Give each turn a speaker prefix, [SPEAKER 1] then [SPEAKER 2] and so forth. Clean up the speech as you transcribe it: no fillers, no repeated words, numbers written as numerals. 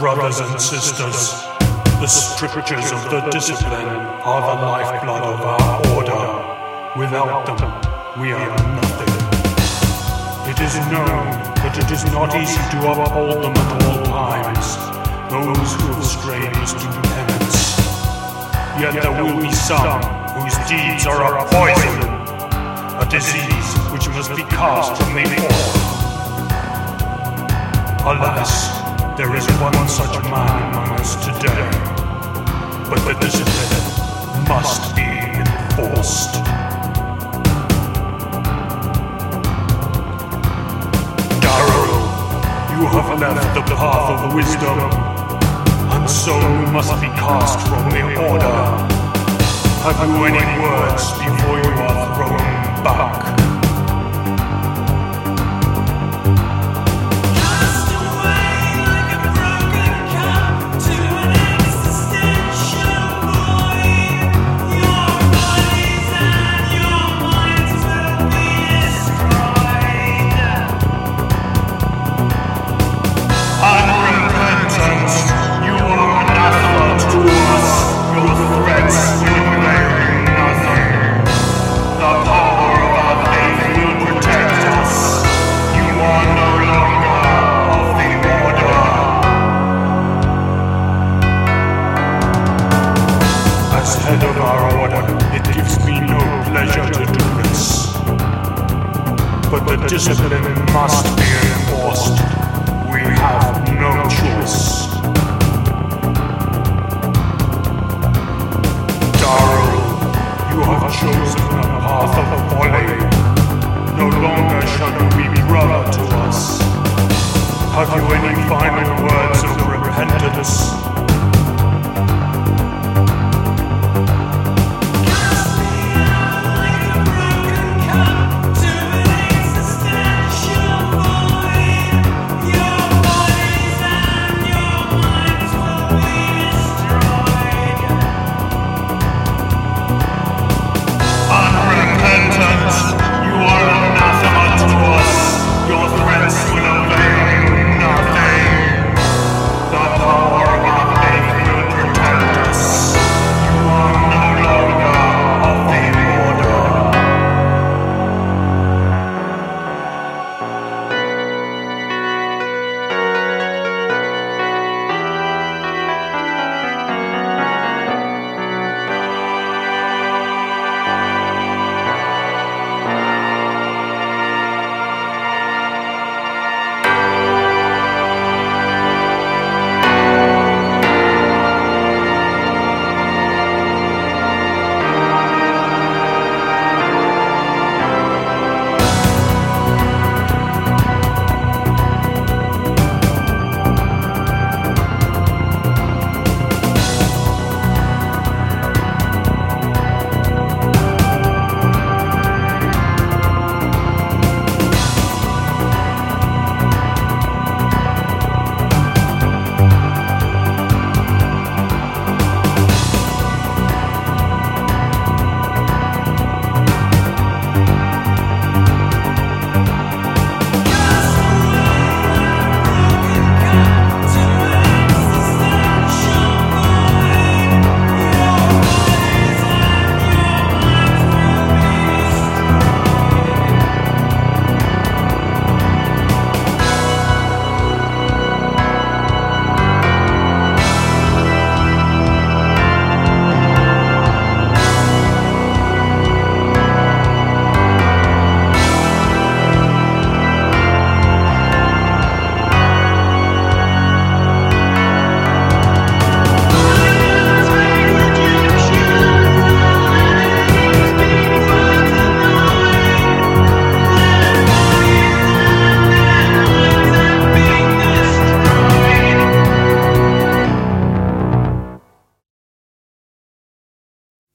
[SPEAKER 1] brothers and sisters, the strictures of the discipline are the lifeblood of our order. Without them, we are nothing. It is known that it is not easy to uphold them at all times. Those who have strayed must do penance. Yet there will be some whose deeds are a poison, a disease which must be cast from the order. Alas, there is one such man among us today, but the discipline must be enforced. Darrow, you have left the path of wisdom, and so you must be cast from the order. Have you any words before you are thrown back? Head of our order, it gives me no pleasure to do this. But the discipline must be enforced. We have no choice. Darrow, you have chosen a path of folly. No longer shall you be brother to us. Have you any final